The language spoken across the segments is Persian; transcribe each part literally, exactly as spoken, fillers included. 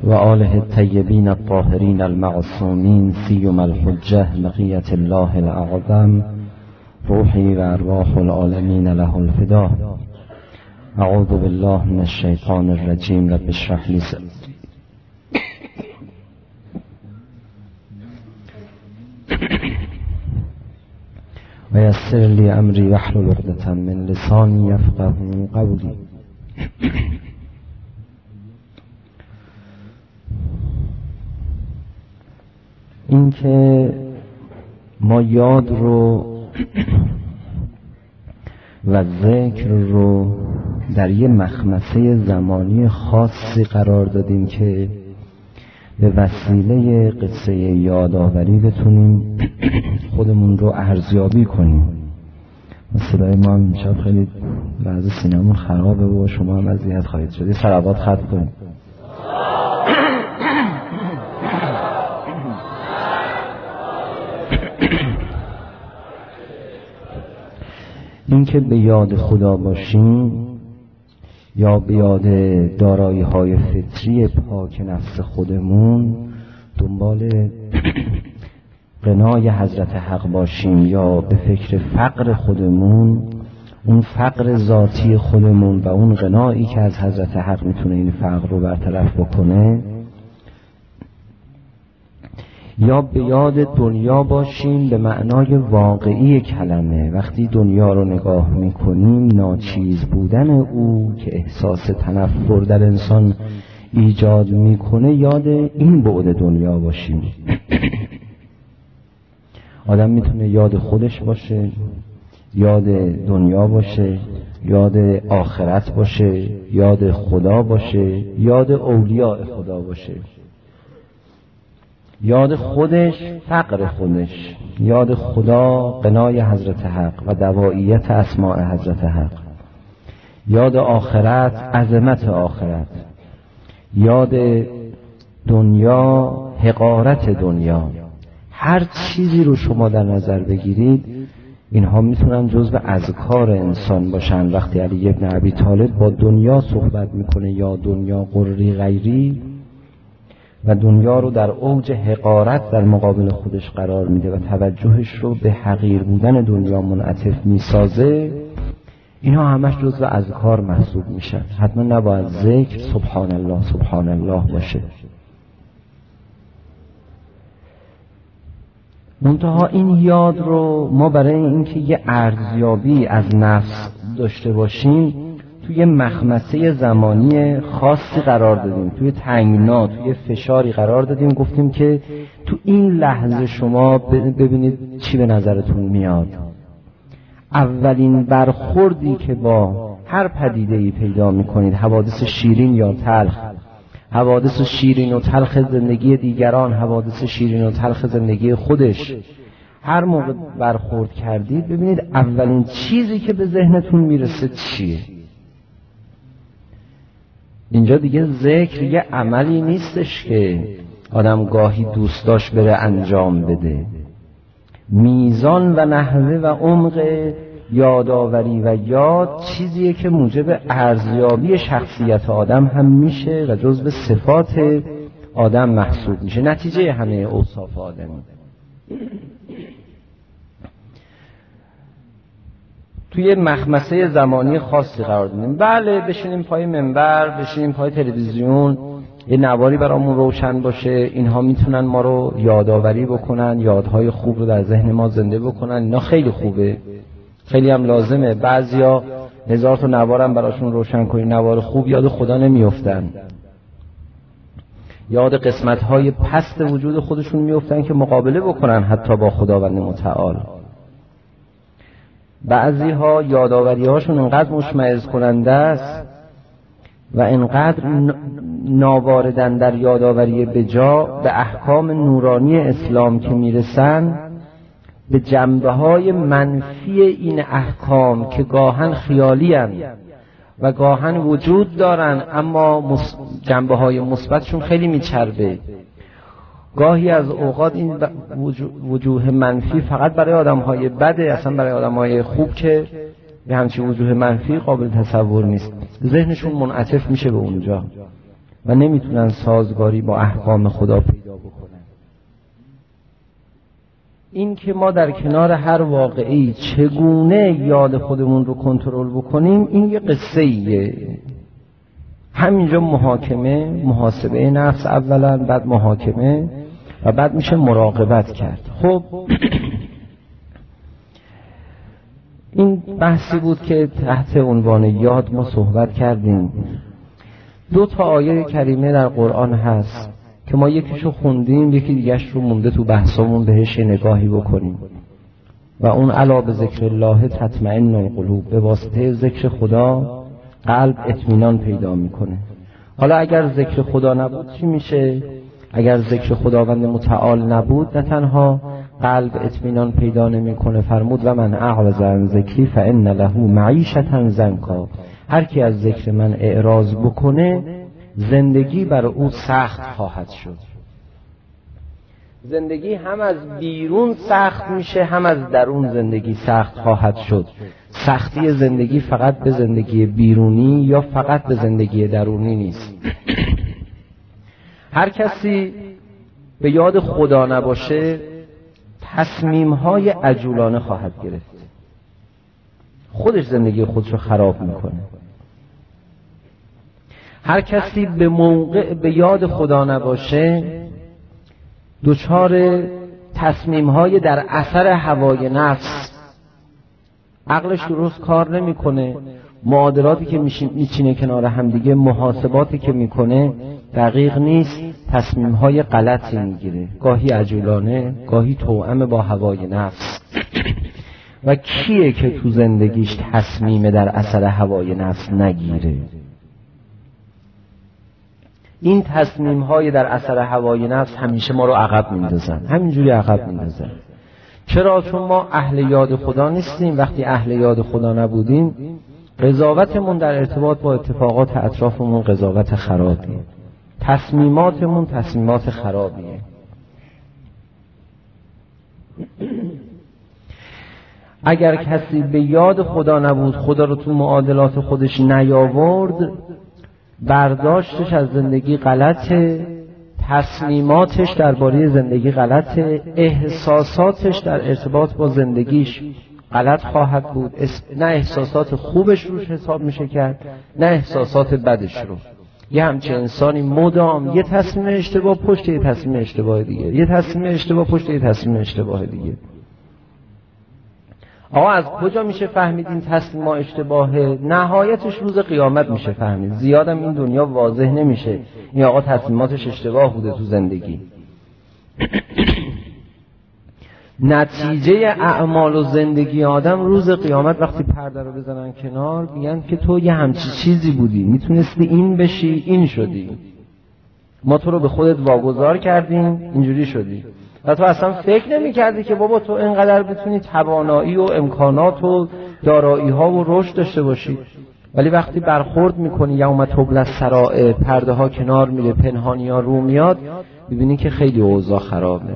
و آله الطیبین الطاهرین المعصومین سیما الحجة بقیة الله الاعظم روحی و ارواح العالمین له الفدا. اعوذ بالله من الشیطان الرجیم. رب اشرح لی صدری و یسر لی امری واحلل عقدة من لسانی یفقهوا قولی. این که ما یاد رو و ذکر رو در یه مخمسه زمانی خاصی قرار دادیم که به وسیله قصه یادآوری بتونیم خودمون رو ارزیابی کنیم. صدای ما هم شاید خیلی بعضی سینمون خرابه و شما هم اذیت خواهید شد. صلوات ختم کنیم. این که به یاد خدا باشیم یا به یاد دارایی های فطری پاک نفس خودمون، دنبال غنای حضرت حق باشیم یا به فکر فقر خودمون، اون فقر ذاتی خودمون و اون غنایی که از حضرت حق میتونه این فقر رو برطرف بکنه، یا به یاد دنیا باشیم به معنای واقعی کلمه. وقتی دنیا رو نگاه میکنیم، ناچیز بودن او که احساس تنفر در انسان ایجاد میکنه، یاد این بعد دنیا باشیم. آدم میتونه یاد خودش باشه، یاد دنیا باشه، یاد آخرت باشه، یاد خدا باشه، یاد اولیاء خدا باشه. یاد خودش فقر خودش، یاد خدا غنای حضرت حق و دواییت اسماء حضرت حق، یاد آخرت عظمت آخرت، یاد دنیا حقارت دنیا. هر چیزی رو شما در نظر بگیرید، اینها میتونن جزو اذکار انسان باشن. وقتی علی ابن ابی طالب با دنیا صحبت میکنه، یا دنیا قری غیری، و دنیا رو در اوج حقارت در مقابل خودش قرار میده و توجهش رو به حقیر بودن دنیا منعطف میسازه، اینها همش جزو اذکار محسوب میشن. حتما نباید ذکر سبحان الله سبحان الله باشه. منتها این یاد رو ما برای اینکه یه ارزیابی از نفس داشته باشیم توی مخمسه زمانی خاصی قرار دادیم، توی تنگنا، توی فشاری قرار دادیم. گفتیم که تو این لحظه شما ببینید چی به نظرتون میاد. اولین برخوردی که با هر پدیده‌ای پیدا میکنید، حوادث شیرین یا تلخ، حوادث شیرین و تلخ زندگی دیگران، حوادث شیرین و تلخ زندگی خودش، هر موقع برخورد کردید ببینید اولین چیزی که به ذهنتون میرسه چیه. اینجا دیگه ذکر یه عملی نیستش که آدم گاهی دوست داشت بره انجام بده. میزان و نحوه و عمق یادآوری و یاد چیزیه که موجب ارزیابی شخصیت آدم هم میشه و جزو صفات آدم محسوب میشه، نتیجه همه اوصاف آدمی. توی مخمسه زمانی خاصی قرار دادیم. بله، بشینیم پای منبر، بشینیم پای تلویزیون، یه نواری برامون روشن باشه، اینها میتونن ما رو یادآوری بکنن، یادهای خوب رو در ذهن ما زنده بکنن. اینا خیلی خوبه، خیلی هم لازمه. بعضیا هزار تا نوارم براشون روشن کنی، نوار خوب یاد خدا نمیافتن، یاد قسمت‌های پست وجود خودشون میافتن که مقابله بکنن حتی با خداوند متعال. بعضی ها یادآوری هاشون انقدر مشمئز کننده است و انقدر ناواردن در یادآوری بجا به احکام نورانی اسلام که میرسن، به جنبه های منفی این احکام که گاهن خیالی هن و گاهن وجود دارن اما جنبه های مثبتشون خیلی میچربه. گاهی از اوقات این وجوه منفی فقط برای آدم‌های بده، اصلا برای آدم‌های خوب که به همچین وجوه منفی قابل تصور نیست. ذهنشون منعطف میشه به اونجا. و نمیتونن سازگاری با احکام خدا پیدا بکنن. این که ما در کنار هر واقعی چگونه یاد خودمون رو کنترل بکنیم، این یه قصه ایه. همینجا محاکمه، محاسبه نفس اولا، بعد محاکمه و بعد میشه مراقبت کرد. خب این بحثی بود که تحت عنوان یاد ما صحبت کردیم. دو تا آیه کریمه در قرآن هست که ما یکیشو خوندیم، یکی دیگهش رو مونده تو بحثمون بهش نگاهی بکنیم و اون الا به ذکر الله تطمئن القلوب، به واسطه ذکر خدا قلب اطمینان پیدا میکنه. حالا اگر ذکر خدا نبود چی میشه؟ اگر ذکر خداوند متعال نبود، نه تنها قلب اطمینان پیدا نمیکنه، فرمود و من اعرض عن ذکری فان له معیشة ضنکا، هر کی از ذکر من اعراض بکنه زندگی برای او سخت خواهد شد. زندگی هم از بیرون سخت میشه، هم از درون زندگی سخت خواهد شد. سختی زندگی فقط به زندگی بیرونی یا فقط به زندگی درونی نیست. هر کسی به یاد خدا نباشه تصمیم‌های عجولانه خواهد گرفت، خودش زندگی خودش رو خراب میکنه. هر کسی به موقع به یاد خدا نباشه دچار تصمیم‌های در اثر هوای نفس، عقلش درست کار نمیکنه، معادلاتی که میچینه کنار هم دیگه، محاسباتی که میکنه دقیق نیست، تصمیم‌های غلطی میگیره، گاهی عجولانه، گاهی توأم با هوای نفس. و کیه که تو زندگیش تصمیم در اثر هوای نفس نگیره؟ این تصمیم‌های در اثر هوای نفس همیشه ما رو عقب میندازن، همینجوری عقب میندازن. چرا؟ چون ما اهل یاد خدا نیستیم. وقتی اهل یاد خدا نبودیم قضاوتمون در ارتباط با اتفاقات اطرافمون قضاوت خرابیه، تصمیماتمون تصمیمات خرابیه. اگر کسی به یاد خدا نبود، خدا رو تو معادلات خودش نیاورد، برداشتش از زندگی غلطه، تصمیماتش درباره زندگی غلطه، احساساتش در ارتباط با زندگیش غلط خواهد بود. نه احساسات خوبش روش حساب میشه کرد، نه احساسات بدش رو. یه همچه انسانی مدام یه تصمیم اشتباه پشت یه تصمیم اشتباه دیگه، یه تصمیم اشتباه پشت یه تصمیم اشتباه دیگه. آقا از کجا میشه فهمید این تصمیم ما اشتباهه؟ نهایتش روز قیامت میشه فهمید. زیادم این دنیا واضح نمیشه این آقا تصمیماتش اشتباه بوده تو زندگی. نتیجه اعمال و زندگی آدم روز قیامت وقتی پرده رو بزنن کنار میگن که تو یه همچی چیزی بودی، میتونستی این بشی، این شدی، ما تو رو به خودت واگذار کردیم، اینجوری شدی و تو اصلا فکر نمی کردی که بابا تو اینقدر بتونی توانایی و امکانات و دارایی ها و رشد داشته باشی. ولی وقتی برخورد میکنی یوم تبلی السرائر، پرده ها کنار میره، پنهانی ها رو میاد، ببینی که خیلی اوضاع خرابه.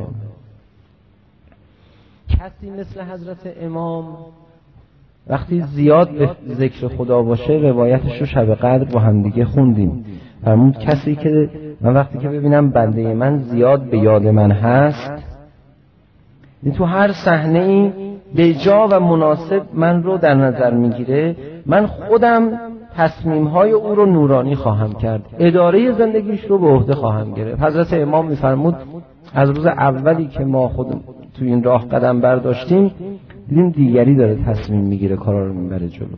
کسی مثل حضرت امام وقتی زیاد به ذکر خدا باشه، روایتش رو شب قدر با هم دیگه خوندیم، فرمود کسی که من وقتی که ببینم بنده من زیاد به یاد من هست، این تو هر صحنه ای به جا و مناسب من رو در نظر میگیره، من خودم تصمیم‌های او رو نورانی خواهم کرد، اداره زندگیش رو به عهده خواهم گرفت. حضرت امام میفرمود از روز اولی که ما خودم تو این راه قدم برداشتیم دیدیم دیگری داره تصمیم میگیره، کارا رو میبره جلو.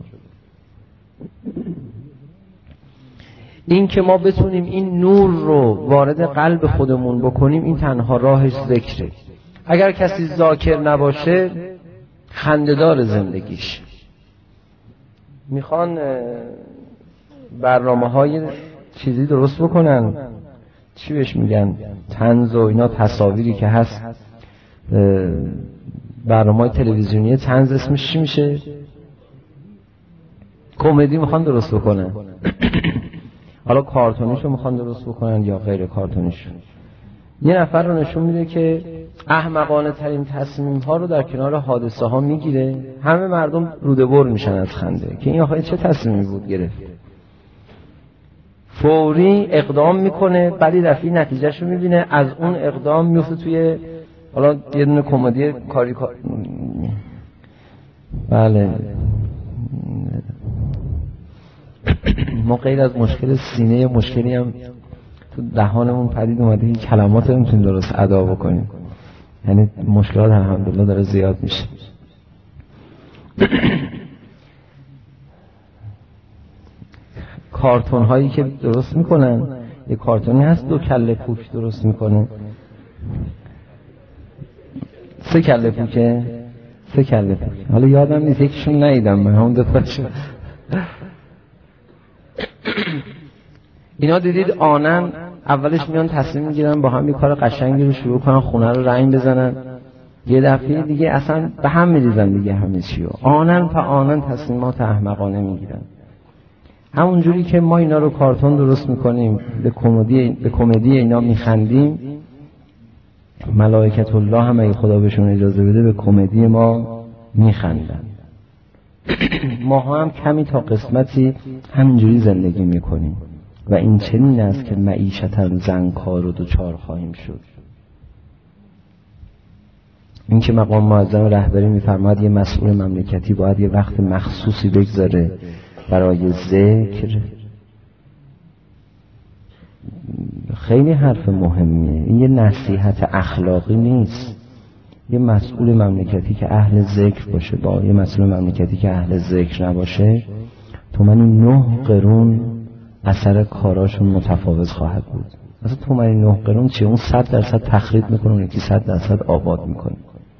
این که ما بتونیم این نور رو وارد قلب خودمون بکنیم، این تنها راهش ذکره. اگر کسی ذاکر نباشه خنده‌دار زندگیش. میخوان برنامه های چیزی درست بکنن، چی بهش میگن، طنز و اینا، تصاویری که هست، برنامه های تلویزیونی طنز اسمش چی میشه؟ کمدی میخوان درست بکنن. حالا کارتونیشو میخوان درست بکنن یا غیر کارتونیشو. یه نفر رو نشون میده که احمقانه ترین تصمیم ها رو در کنار حادثه ها میگیره، همه مردم روده بر میشن از خنده که این آخه چه تصمیمی بود گرفت. فوری اقدام میکنه، بعدی دفعه نتیجهشو میبینه، از اون اقدام میفته توی حالا یه دونه کمدی کاری کار بله ما غیر از مشکل سینه مشکلی هم تو دهانمون پدید اومده، این کلمات رو نمیتونیم درست ادا بکنیم، یعنی مشکلات الحمدلله داره زیاد میشه. کارتون هایی که درست میکنن، یه کارتونی هست دو کله پوک درست میکنه، سه کله پوکه سه کله پوک حالا یادم نیست یکیشون ندیدم من همون دو تاشون. اینا دیدید آنن اولش میان تصمیم میگیرن با هم یه کار قشنگی رو شروع کنن، خونه رو رنگ بزنن، یه دفعه دیگه اصلا به هم میریزن دیگه همه چی رو. آنن تا آنن تصمیمات احمقانه میگیرن. همون جوری که ما اینا رو کارتون درست میکنیم، به کمدی به کمدی اینا میخندیم، ملائکت الله هم اگه خدا بهشون اجازه بده به کمدی ما میخندن. ما هم کمی تا قسمتی همینجوری زندگی میکنیم و این چنین است که معیشتاً زنکار و دوچار خواهیم شد. این که مقام معظم رهبری میفرماد یه مسئول مملکتی باید یه وقت مخصوصی بگذاره برای ذکر، خیلی حرف مهمیه. این یه نصیحت اخلاقی نیست. یه مسئول مملکتی که اهل ذکر باشه با یه مسئول مملکتی که اهل ذکر نباشه، تو من این نه قرون اثر کاراشون متفاوت خواهد بود. مثلا تو من این نه قرون چه اون صد درصد تخریب میکنه، اون یکی صد درصد آباد میکنه.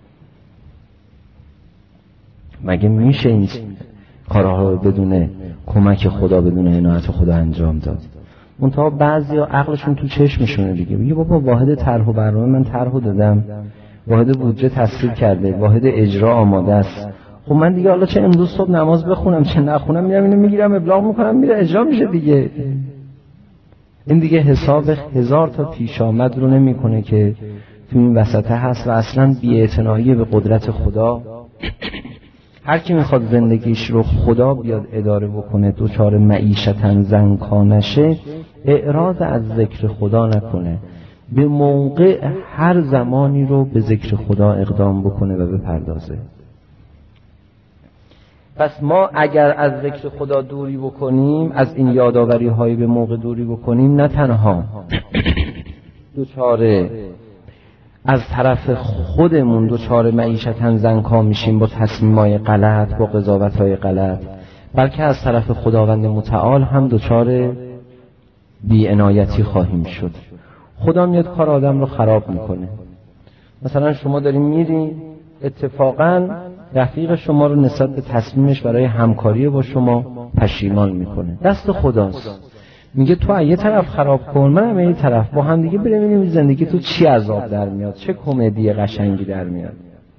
مگه میشه این کارها رو بدون کمک خدا، بدون عنایت خدا انجام داد؟ منتها بعضیا عقلشون تو چشمشونه دیگه، میگه بابا واحد طرح و برنامه من طرحو دادم، واحد بودجه تصویب کرده، واحد اجرا آماده است، خب من دیگه حالا چه امروز صبح نماز بخونم چه نخونم میرم اینو میگیرم ابلاغ میکنم میره اجرا میشه دیگه. این دیگه حساب هزار تا پیش آمد رو نمیکنه که تو این وسطه هست و اصلا بی‌اعتنایی به قدرت خدا. هر کی میخواد زندگیش رو خدا بیاد اداره بکنه، دوچار معیشتاً زنکانشه، اعراض از ذکر خدا نکنه، به موقع هر زمانی رو به ذکر خدا اقدام بکنه و بپردازه. پس ما اگر از ذکر خدا دوری بکنیم، از این یاداوری های به موقع دوری بکنیم، نه تنها دوچاره از طرف خودمون دوچار معیشتاً زنکا میشیم با تصمیمای غلط، با قضاوت‌های غلط، بلکه از طرف خداوند متعال هم دوچار بی‌عنایتی خواهیم شد. خدا میاد کار آدم رو خراب میکنه. مثلا شما دارین میرین، اتفاقاً رفیق شما رو نسبت به تصمیمش برای همکاری با شما پشیمان میکنه، دست خداست. میگه تو از یه طرف خراب کن، من از یه طرف، با هم دیگه بریم ببینیم زندگی تو چی عذاب در میاد، چه کمدی قشنگی در میاد.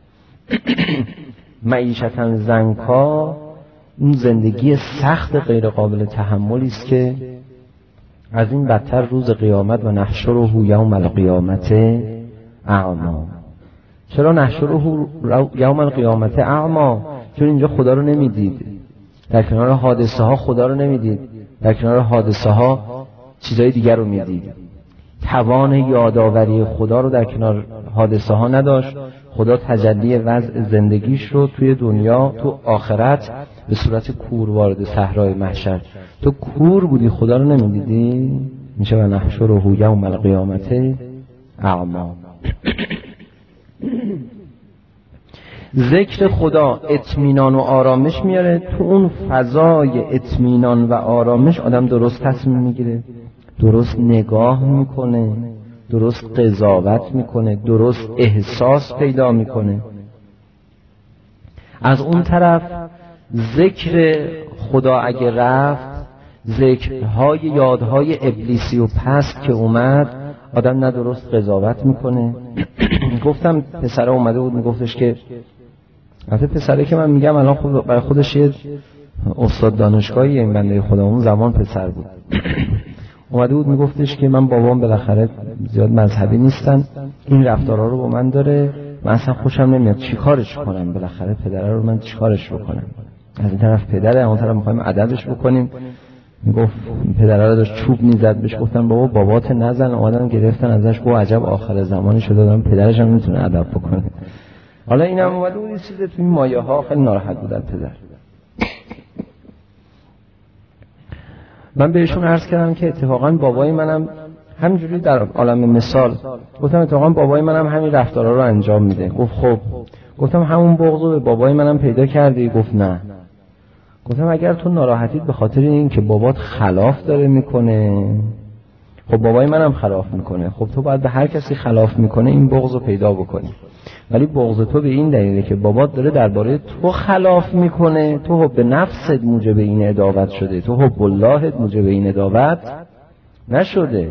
معیشتاً زنکا اون زندگی سخت غیر قابل تحملی است که از این بدتر روز قیامت و نحشره یوم القیامت اعما. چرا نحشره یوم القیامت اعما؟ چون اینجا خدا رو نمیدید، در کنار حادثه ها خدا رو نمیدید، در کنار حادثه ها چیزای دیگر رو میدید. توان یادآوری خدا رو در کنار حادثه ها نداشت. خدا تجلی وضع زندگیش رو توی دنیا، تو آخرت به صورت کور وارد صحرای محشر. تو کور بودی خدا رو نمیدیدی، میشه و نحشره یوم القیامت اعما. ذکر خدا اطمینان و آرامش میاره. تو اون فضای اطمینان و آرامش آدم درست تصمیم میگیره، درست نگاه میکنه، درست قضاوت میکنه، درست احساس پیدا میکنه. از اون طرف ذکر خدا اگه رفت، ذکرهای یادهای ابلیسی و پست که اومد، آدم نه درست قضاوت میکنه. گفتم پسره اومده بود میگفتش که البته پسره که من میگم الان خود برای خودش یه استاد دانشگاهی، این بنده خدا اون زمان پسر بود، اومده بود میگفتش که من بابام بالاخره زیاد مذهبی نیستن، این رفتارا رو با من داره، من اصلا خوشم نمیاد، چیکارش کنم؟ بالاخره پدره رو من چیکارش بکنم؟ از این طرف پدره، اون طرف میخوایم ادبش بکنیم، میگفت پدره رو داشت چوب میزد بهش، گفتن بابا بابات نزن، اومدن گرفتن ازش، گفت عجب آخر زمانی شده دادم پدرش هم میتونه ادب بکنه. حالا اینم اومد اون چیز تو این مایه ها خیلی ناراحت بود از پدر. من بهشون عرض کردم که اتفاقا بابای منم همینجوری در عالم مثال گفتم اتفاقا بابای منم همین رفتارا رو انجام میده. گفت خب. گفتم همون بغض رو به بابای منم پیدا کردی؟ گفت نه. گفتم اگر تو ناراحتید به خاطر این که بابات خلاف داره میکنه، خب بابای منم خلاف میکنه، خب تو باید به هر کسی خلاف میکنه این بغض رو پیدا بکنی. ولی بغض تو به این دلیله که بابات داره درباره تو خلاف میکنه، تو حب نفست موجب این عداوت شده، تو حب اللهت موجب این عداوت نشده.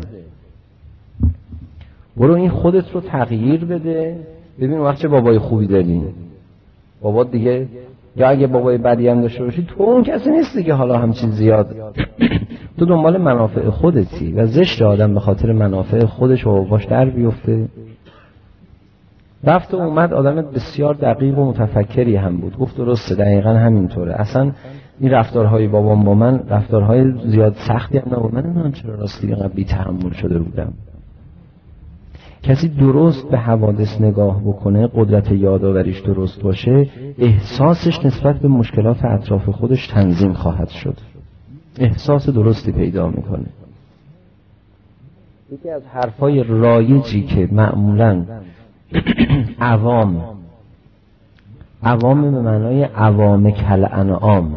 برو این خودت رو تغییر بده، ببین وقت چه بابای خوبی داری. بابات دیگه یا اگه بابای بدی هم داشته باشی تو اون کسی نیست دیگه، حالا همچین زیاد تو دنبال منافع خودتی و زشت آدم به خاطر منافع خودش و باباش در بیفته. رفت و اومد آدم بسیار دقیق و متفکری هم بود. گفت درسته دقیقا همینطوره، اصلا این رفتارهای بابام با من رفتارهای زیاد سختی هم نبود. من نمیدونم چرا راستی اینقدر بی تحمل شده بودم. کسی درست به حوادث نگاه بکنه، قدرت یادآوریش درست باشه، احساسش نسبت به مشکلات اطراف خودش تنظیم خواهد شد، احساس درستی پیدا میکنه. یکی از حرفای رایجی که معمولاً عوام عوام به معنای عوام کالانعام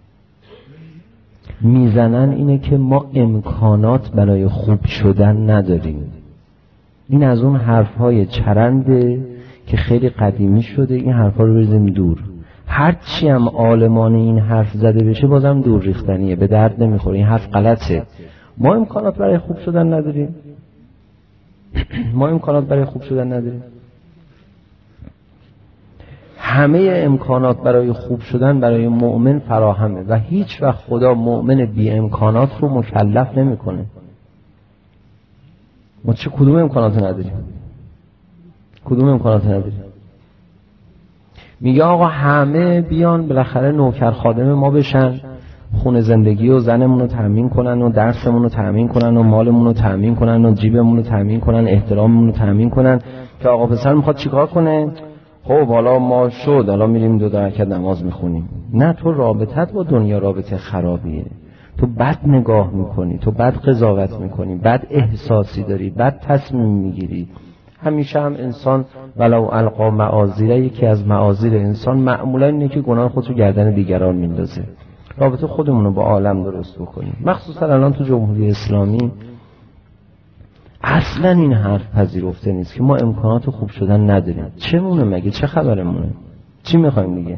میزنن اینه که ما امکانات برای خوب شدن نداریم. این از اون حرفهای چرنده که خیلی قدیمی شده، این حرفا رو بریزیم دور. هرچی هم عالمان این حرف زده بشه بازم دور ریختنیه، به درد نمیخوره، این حرف غلطه. ما امکانات برای خوب شدن نداریم. ما امکانات برای خوب شدن نداریم. همه امکانات برای خوب شدن برای مؤمن فراهمه و هیچ وقت خدا مؤمن بی امکانات رو مکلف نمیکنه. ما چه کدوم امکانات نداریم؟ کدوم امکانات نداریم؟ میگه آقا همه بیان بالاخره نوکر خادم ما بشن، خونه زندگی و زنمون رو تامین کنن و درسمون رو تامین کنن و مالمون رو تامین کنن و جیبمون رو تامین کنن، احتراممون رو تامین کنن. که آقا پسر میخواد چیکار کنه؟ خب حالا ما شد، حالا میریم دو رکعت نماز میخونیم. نه، تو رابطت با دنیا رابطه خرابیه. تو بد نگاه میکنی، تو بد قضاوت میکنی، بد احساسی داری، بد تصمیم میگیری. همیشه هم انسان ولو القا معاذیره، یکی از معاذیر انسان معمولا اینه که گناه خودش رو گردن دیگران میندازه. رابطه خودمون رو با عالم درست بکنیم. مخصوصا الان تو جمهوری اسلامی اصلا این حرف پذیرفته نیست که ما امکانات خوب شدن نداریم. چه مونه مگه؟ چه خبرمونه؟ چی میخوایم دیگه؟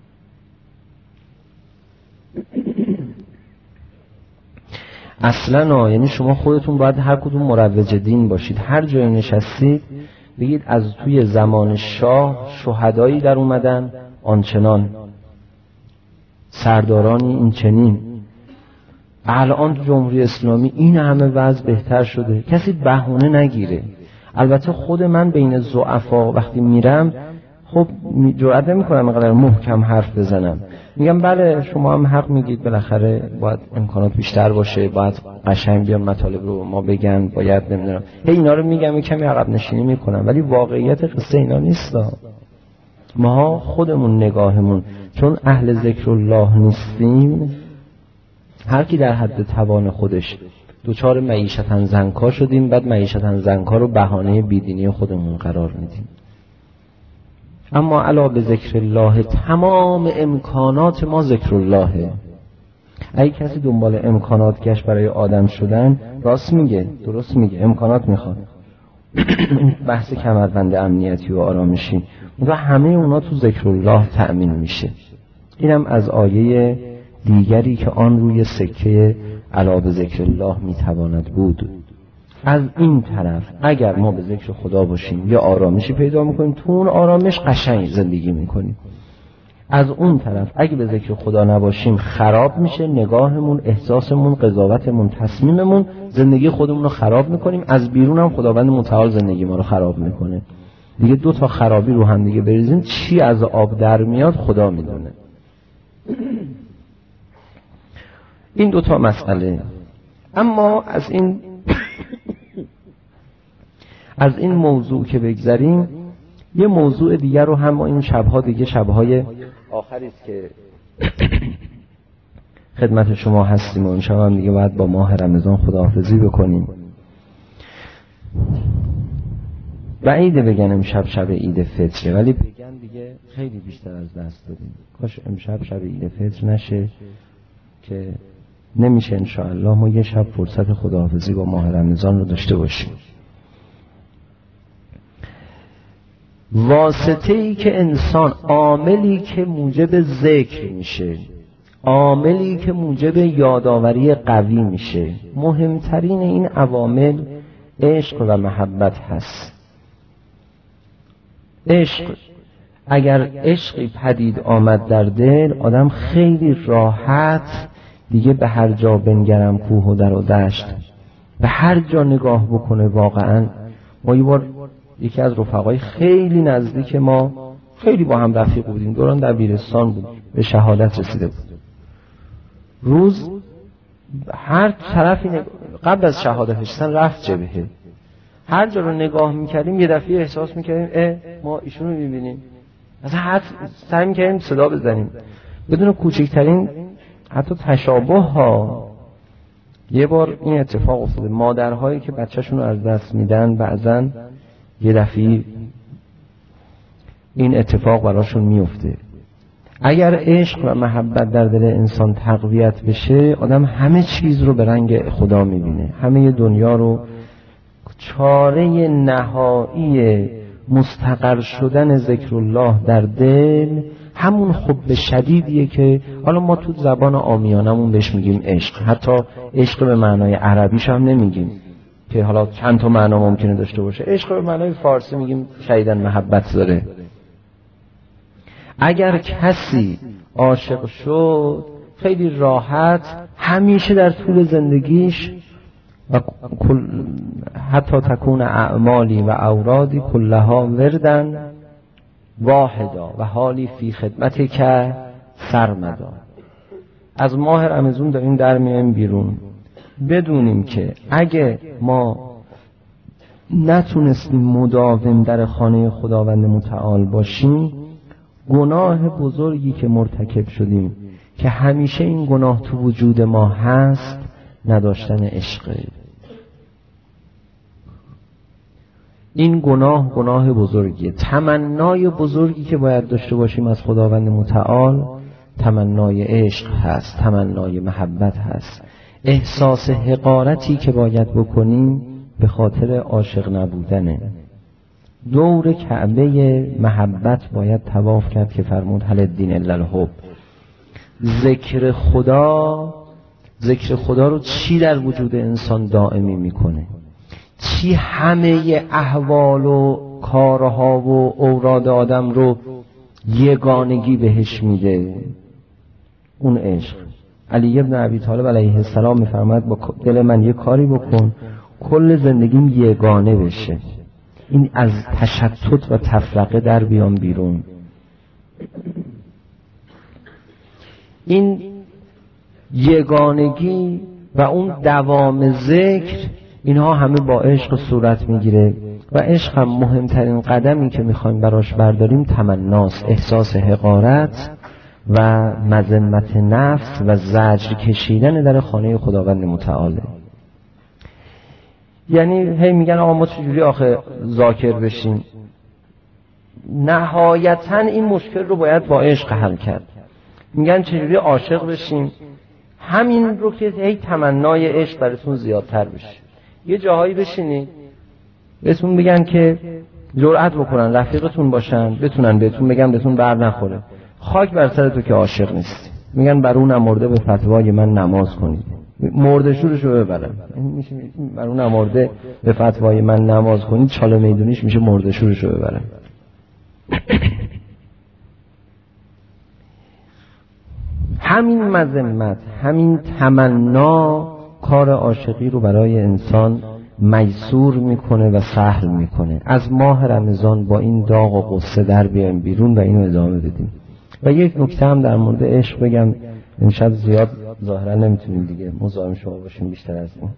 اصلا یعنی شما خودتون باید هر کدوم مروج دین باشید، هر جای نشستید بگید از توی زمان شاه شهدایی در اومدن آنچنان، سردارانی این چنین. الان تو جمهوری اسلامی این همه وضع بهتر شده، کسی بهونه نگیره. البته خود من بین ضعفا وقتی میرم خب جرئت نمی‌کنم اینقدر محکم حرف بزنم، میگم بله شما هم حق میگید، بالاخره باید امکانات بیشتر باشه، باید قشنگ بیان مطالب رو ما بگن، باید نمیدونم هی اینا رو میگم، کمی عقب نشینی میکنم، ولی واقعیت قصه اینا نیست. ما خودمون نگاهمون چون اهل ذکر الله نیستیم، هر کی در حد توان خودش دوچار معیشتن زنکا شدیم، بعد معیشتن زنکا رو بهانه بیدینی خودمون قرار میدیم. اما علا به ذکر الله تمام امکانات ما ذکر اللهه. اگه کسی دنبال امکانات گشت برای آدم شدن، راست میگه، درست میگه، امکانات میخواد. بحث کمربند امنیتی و آرامشی و همه اونا تو ذکر الله تأمین میشه. اینم از آیه دیگری که آن روی سکه علا به ذکر الله میتواند بود. از این طرف اگر ما به ذکر خدا باشیم یا آرامشی پیدا میکنیم، تو اون آرامش قشنگ زندگی میکنیم. از اون طرف اگه به ذکر خدا نباشیم خراب میشه نگاهمون، احساسمون، قضاوتمون، تصمیممون، زندگی خودمون رو خراب میکنیم. از بیرون هم خداوند متعال زندگی ما رو خراب میکنه. دیگه دو تا خرابی رو هم دیگه بریزیم، چی از آب در میاد خدا میدونه. این دوتا مسئله. اما از این از این موضوع که بگذریم، یه موضوع دیگر رو هم این شبها دیگه شبهای آخری است که خدمت شما هستیم و این شب هم دیگه باید با ماه رمضان خداحافظی بکنیم. بعیده بگن امشب شب عید فطره، ولی بگن دیگه خیلی بیشتر از دست دادیم. کاش امشب شب عید فطر نشه که نمیشه. انشاءالله ما یه شب فرصت خداحافظی با ماه رمضان رو داشته باشیم. واسطه‌ای که انسان، عاملی که موجب ذکر میشه، عاملی که موجب یادآوری قوی میشه، مهمترین این عوامل عشق و محبت هست. عشق، اگر عشقی پدید آمد در دل، آدم خیلی راحت دیگه به هر جا بنگرم کوه و در و دشت، به هر جا نگاه بکنه. واقعا ما یه بار یکی از رفقای خیلی نزدیک ما، خیلی با هم رفیق بودیم، دوران دبیرستان بود، به شهادت رسیده بود. روز هر طرفی نگ... قبل از شهادتش سن رفت جبهه، هر جا رو نگاه میکردیم یه دفعه احساس میکردیم اه ما ایشون رو میبینیم. مثلا حتی سعی میکردیم صدا بزنیم بدون کوچکترین حتی تشابه ها. یه بار این اتفاق افتاده، مادرهایی که بچه‌شون رو از دست میدن بعضن یه دفعه این اتفاق براشون میفته. اگر عشق و محبت در دل انسان تقویت بشه، آدم همه چیز رو به رنگ خدا میبینه، همه دنیا رو. چاره نهایی مستقر شدن ذکر الله در دل همون حب شدیدیه که حالا ما تو زبان عامیانمون بهش میگیم عشق. حتی عشق به معنای عربیش هم نمیگیم که حالا چند تا معنا ممکنه داشته باشه. عشق به معنای فارسی میگیم شدیداً محبت داره. اگر کسی عاشق شد، خیلی راحت همیشه در طول زندگیش و حتی تکون اعمالی و اورادی کلها وردن واحدا و حالی فی خدمتی که سرمدا. از ماه رمضان داریم در میایم بیرون، بدونیم که اگه ما نتونستیم مداوم در خانه خداوند متعال باشیم، گناه بزرگی که مرتکب شدیم که همیشه این گناه تو وجود ما هست، نداشتن عشق. این گناه گناه بزرگیه. تمنای بزرگی که باید داشته باشیم از خداوند متعال تمنای عشق هست، تمنای محبت هست. احساس حقارتی که باید بکنیم به خاطر عاشق نبودنه. دور کعبه محبت باید طواف کرد که فرمود هل الدین الا الحب. ذکر خدا، ذکر خدا رو چی در وجود انسان دائمی میکنه؟ چی همه احوال و کارها و اوراد آدم رو یگانگی بهش میده؟ اون عشق. علی ابن ابی طالب علیه السلام میفرماید با دل من یه کاری بکن کل زندگیم یگانه بشه. این از تشتت و تفرقه در بیام بیرون. این یگانگی و اون دوام ذکر، اینها همه با عشق صورت میگیره. و عشق هم مهمترین قدمی که میخوایم براش برداریم تمناست، احساس حقارت و مذمت نفس و زجر کشیدن در خانه خداوند متعاله. یعنی هی میگن آقا ما چجوری آخه ذاکر بشیم؟ نهایتاً این مشکل رو باید با عشق حل کرد. میگن چجوری عاشق بشیم؟ همین رو که هی تمنای عشق براتون زیادتر بشه. یه جاهایی بشینید بهتون بگن که جرأت بکنن رفیقتون باشن، بتونن بهتون بگن بهتون بر نخوره، خاک بر سر تو که عاشق نیستی. میگن بر اون مرده به فتوای من نماز کنید. مرده شورشو ببرن. میشه بر اون مرده به فتوای من نماز کنید، چاله میدونیش میشه مرده شورشو ببرن. همین مذمت، همین تمنا کار عاشقی رو برای انسان میسور میکنه و سهل میکنه. از ماه رمضان با این داغ و غصه در بیایم بیرون و اینو ادامه بدیم. و یک نکته هم در مورد عشق بگم امشب زیاد ظاهرا نمیتونیم دیگه مزاحم شما باشیم بیشتر از این.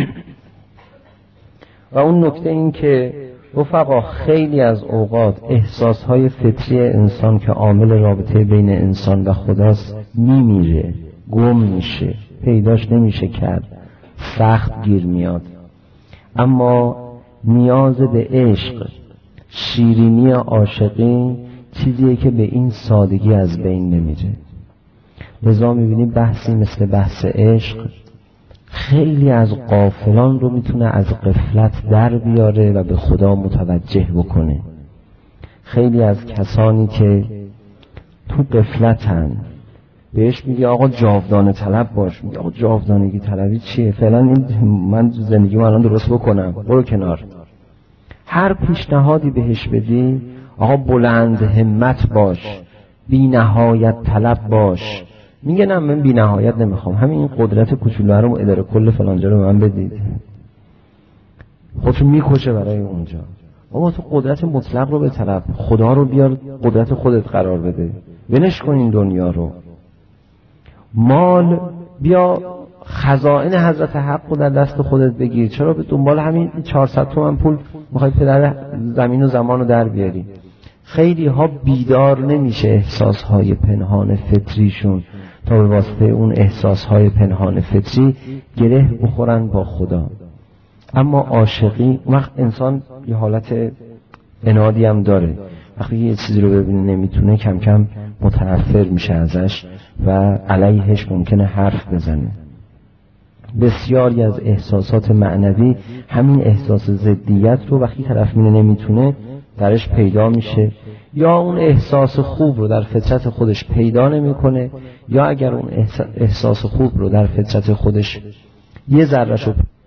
و اون نکته این که رفقا خیلی از اوقات احساسهای فطری انسان که عامل رابطه بین انسان و خداست میمیره، گم میشه، پیداش نمیشه کرد، سخت گیر میاد. اما نیاز به عشق، شیرینی عاشقی چیزیه که به این سادگی از بین نمیره. لذا میبینی بحثی مثل بحث عشق خیلی از غافلان رو میتونه از غفلت در بیاره و به خدا متوجه بکنه. خیلی از کسانی که تو غفلتن بهش میگه آقا جاودانه طلب باش، میگه آقا جاودانگی طلبی چیه؟ فعلا این من زندگی من الان درست بکنم، برو کنار. هر پیشنهادی بهش بدی آقا بلند همت باش، بی نهایت طلب باش، میگه نه من بی نهایت نمیخوام، همین این قدرت کوچولو رو اداره کل فلانجا رو به من بدید. خودشو میکشه برای اونجا. اما تو قدرت مطلق رو به طلب، خدا رو بیار قدرت خودت قرار بده، ونش کن این دنیا رو. مال بیا خزائن حضرت حق رو در دست خودت بگیر، چرا به دنبال همین چهارصد تومن پول میخوای پدر زمین و زمان رو در بیاری؟ خیلی ها بیدار نمیشه احساسهای پنهان فطریشون تا به واسطه اون احساسهای پنهان فطری گره بخورن با خدا. اما عاشقی وقت انسان یه حالت عنادی هم داره، وقتی یه چیزی رو ببینه نمیتونه کم کم متنفر میشه ازش و علیهش ممکنه حرف بزنه. بسیاری از احساسات معنوی همین احساس ضدیت رو وقتی طرف مینه نمیتونه درش پیدا میشه، یا اون احساس خوب رو در فطرت خودش پیدا نمیکنه، یا اگر اون احساس خوب رو در فطرت خودش یه ذره‌شو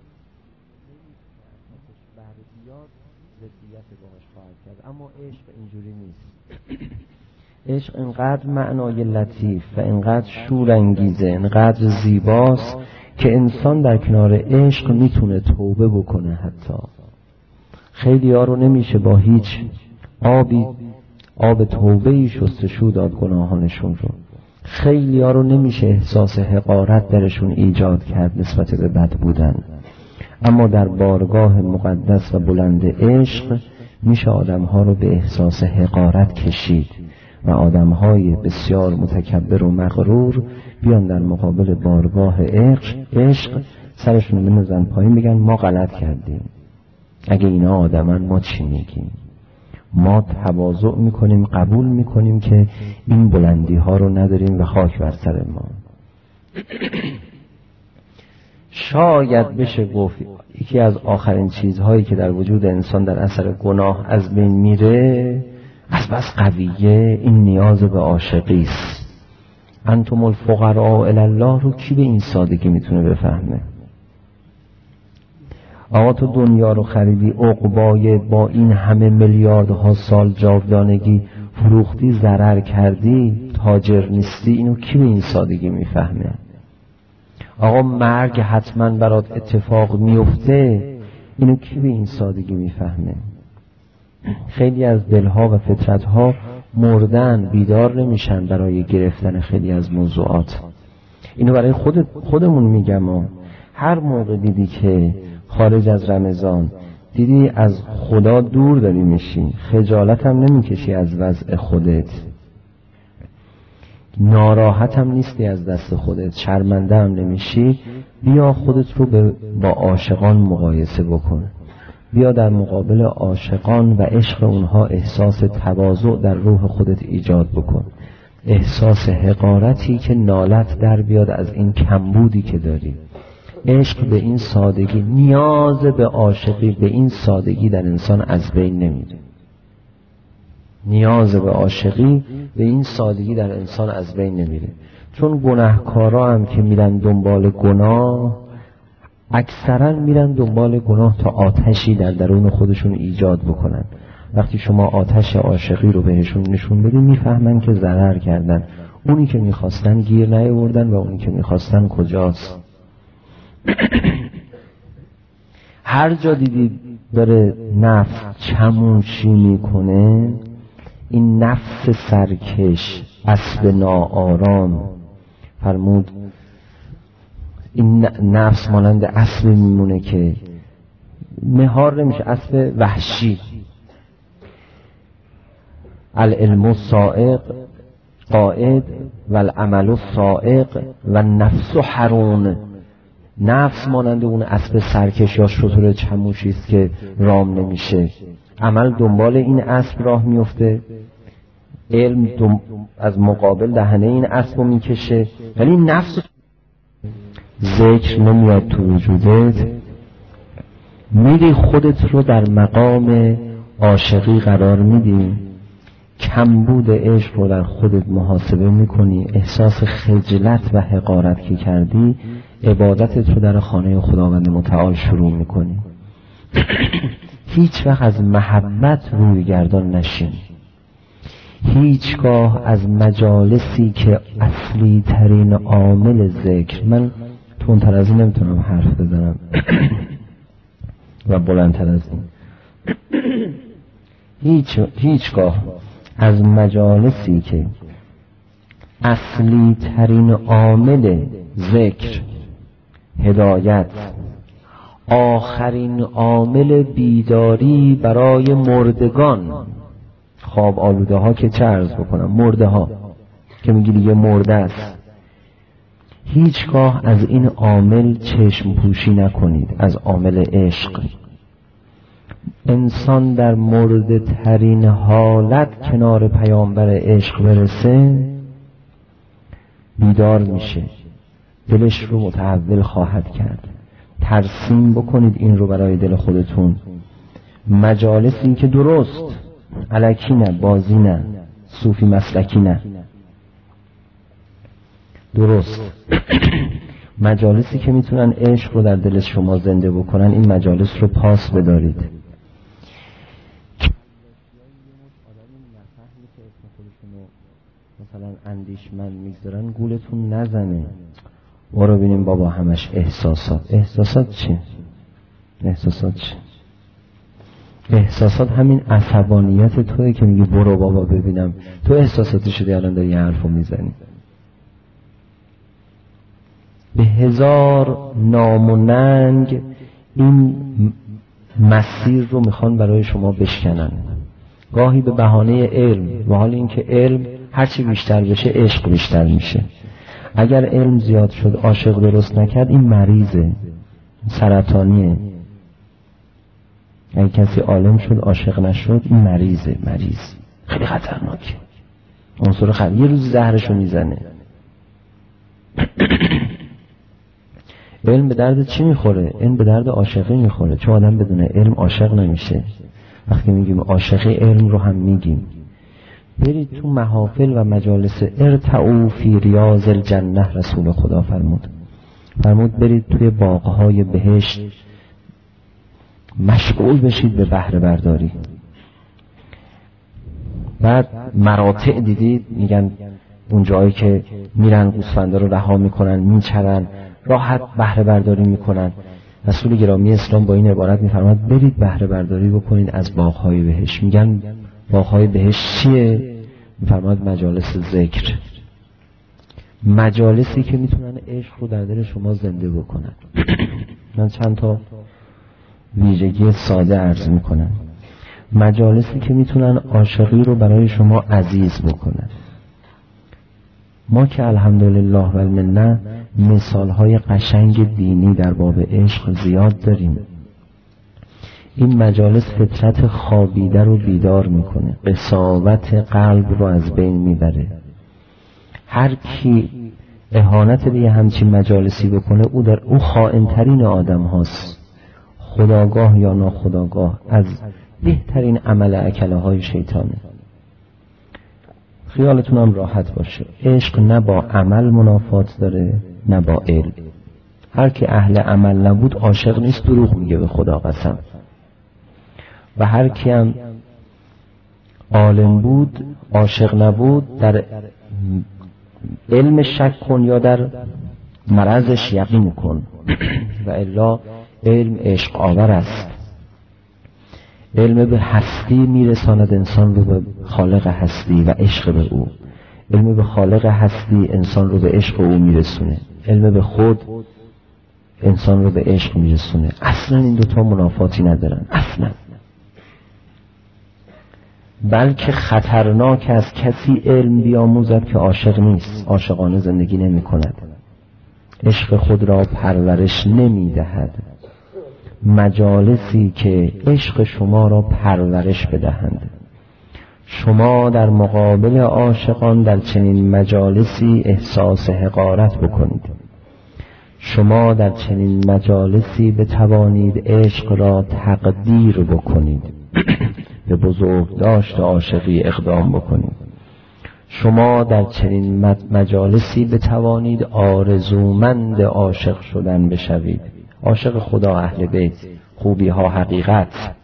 اما عشق اینجوری نیست. عشق اینقدر معنای لطیف و اینقدر شورانگیزه، اینقدر زیباست که انسان در کنار عشق میتونه توبه بکنه. حتی خیلی ها رو نمیشه با هیچ آبی آب توبه‌ای شستشو داد گناهانشون رو. خیلی ها رو نمیشه احساس حقارت درشون ایجاد کرد نسبت به بد بودن. اما در بارگاه مقدس و بلند عشق میشه آدمها رو به احساس حقارت کشید و آدمهای بسیار متکبر و مغرور بیان در مقابل بارگاه عشق عشق سرشون رو بنزن پایین، بگن ما غلط کردیم، اگه اینا آدمن ما چی میگیم؟ ما تواضع میکنیم، قبول میکنیم که این بلندی ها رو نداریم و خاک بر سر ما. شاید بشه گفت یکی از آخرین چیزهایی که در وجود انسان در اثر گناه از بین میره از بس قویه این نیاز به عاشقی است. انتم الفقراء الی الله رو کی به این سادگی میتونه بفهمه؟ آقا تو دنیا رو خریدی، عقبای با این همه میلیاردها سال جاودانگی فروختی، ضرر کردی، تاجر نیستی، اینو کی به این سادگی میفهمه؟ آقا مرگ حتما برات اتفاق میفته، اینو کی به این سادگی میفهمه؟ خیلی از دلها و فطرتها مردن، بیدار نمیشن برای گرفتن خیلی از موضوعات. اینو برای خود خودمون میگم و هر موقع دیدی که خارج از رمضان دیدی از خدا دور داری میشی، خجالت هم نمیکشی از وضع خودت، ناراحت هم نیستی از دست خودت، شرمنده هم نمیشی، بیا خودت رو با عاشقان مقایسه بکن. بیا در مقابل عاشقان و عشق اونها احساس تواضع در روح خودت ایجاد بکن، احساس حقارتی که نالت در بیاد از این کمبودی که داری. عشق به این سادگی، نیاز به عاشقی به این سادگی در انسان از بین نمیره. نیاز به عاشقی به این سادگی در انسان از بین نمیره. چون گناهکارا هم که میرن دنبال گناه اکثرا میرن دنبال گناه تا آتشی در درون خودشون ایجاد بکنن. وقتی شما آتش عاشقی رو بهشون نشون بدی میفهمن که ضرر کردن، اونی که میخواستن گیر نیاوردن و اونی که میخواستن کجاست. هر جا دیدی داره نفس چموشی میکنه، این نفس سرکش، اسب ناآرام، فرمود این نفس مانند اسب میمونه که مهار نمیشه، اسب وحشی. العلم السائق قائد و العمل السائق و نفس حرون. نفس مانند اون اسب سرکش یا شتر چموشی است که رام نمیشه، عمل دنبال این اسب راه میفته، علم دم... از مقابل دهنه این اسب رو میکشه، ولی نفس ذکر نمیاد تو وجودت، میری خودت رو در مقام عاشقی قرار میدی، کمبود عشق رو در خودت محاسبه میکنی، احساس خجلت و حقارت که کردی، عبادتت رو در خانه خداوند متعال شروع میکنی. هیچ وقت از محبت روی گردان نشین، هیچگاه از مجالسی که اصلی ترین عامل ذکر، من تندتر از این نمیتونم حرف بزنم و بلندتر از این، هیچ هیچگاه از مجالسی که اصلی ترین عامل ذکر، هدایت، آخرین عامل بیداری برای مردگان، خواب آلوده ها که چه عرض بکنم، مرده ها که میگی دیگه مرده است، هیچگاه از این عامل چشم پوشی نکنید، از عامل عشق. انسان در مرده ترین حالت کنار پیامبر عشق برسه بیدار میشه، دلش رو متحول خواهد کرد. ترسیم بکنید این رو برای دل خودتون. مجالسی که درست الکی نه، بازی نه، صوفی مسلکی نه، درست مجالسی که میتونن عشق رو در دل شما زنده بکنن، این مجالس رو پاس بدارید. مثلا اندیشمند میگذارن گولتون نزنه، برو ببینیم بابا همش احساسات. احساسات چه؟ احساسات چه؟ احساسات همین عصبانیت توئه که میگی برو بابا ببینم. تو احساساتی شدی الان داری یه حرفو میزنی. به هزار نام و ننگ این مسیر رو میخوان برای شما بشکنن، گاهی به بهانه علم، و حال اینکه علم هرچی بیشتر بشه عشق بیشتر میشه. اگر علم زیاد شد عاشق درست نکرد، این مریضه، سرطانیه. اگر کسی عالم شد عاشق نشد، این مریضه، مریض خیلی خطرناکه، عنصر خطر، یه روز زهرشو میزنه. علم به درد چی میخوره؟ علم به درد عاشقی میخوره، چون آدم بدون علم عاشق نمیشه. وقتی میگیم عاشقی علم رو هم میگیم. برید تو محافل و مجالس ارتعوا فی ریاض الجنه، رسول خدا فرمود فرمود برید توی باغهای بهشت مشغول بشید به بهره برداری. بعد مراتع دیدید، میگن اون جایی که میرن گوسفندا رو رها میکنن، میچرن، راحت بهره برداری میکنن. رسول گرامی اسلام با این عبارت میفرماد برید بهره برداری بکنید از باغهای بهشت. میگن باغهای بهشت چیه؟ میفرماد مجالس ذکر، مجالسی که میتونن عشق رو در دل شما زنده بکنن. من چند تا ویژگی ساده عرض میکنم. مجالسی که میتونن عاشقی رو برای شما عزیز بکنن. ما که الحمدلله و المنه مثالهای قشنگ دینی در باب عشق زیاد داریم. این مجالس فطرت خوابیده رو بیدار میکنه، قساوت قلب رو از بین میبره. هر کی اهانت به همچین مجالسی بکنه، او در او خائن‌ترین آدم هاست، خداگاه یا ناخداگاه، از بهترین عمل اکله های شیطانه. خیالتون هم راحت باشه، عشق نه با عمل منافات داره نه با علم. هر کی اهل عمل نبود عاشق نیست، دروغ میگه به خدا قسم. و هر کی هم عالم بود عاشق نبود، در علم شک کن یا در مرضش یقین کن. و الا علم عشق آور است. علم به هستی میرساند انسان رو به خالق هستی و عشق به او. علم به خالق هستی انسان رو به عشق او میرسونه، علم به خود انسان رو به عشق میرسونه. اصلا این دوتا منافاتی ندارن اصلا، بلکه خطرناک از کسی علم بیاموزد که عاشق نیست، عاشقانه زندگی نمی کند، عشق خود را پرورش نمی دهد. مجالسی که عشق شما را پرورش بدهند. شما در مقابل عاشقان در چنین مجالسی احساس حقارت بکنید. شما در چنین مجالسی بتوانید عشق را تقدیر بکنید، به بزرگداشت عاشقی اقدام بکنید. شما در چنین مجالسی بتوانید آرزومند عاشق شدن بشوید، عاشق خدا، اهل بیت، خوبی ها، حقیقت.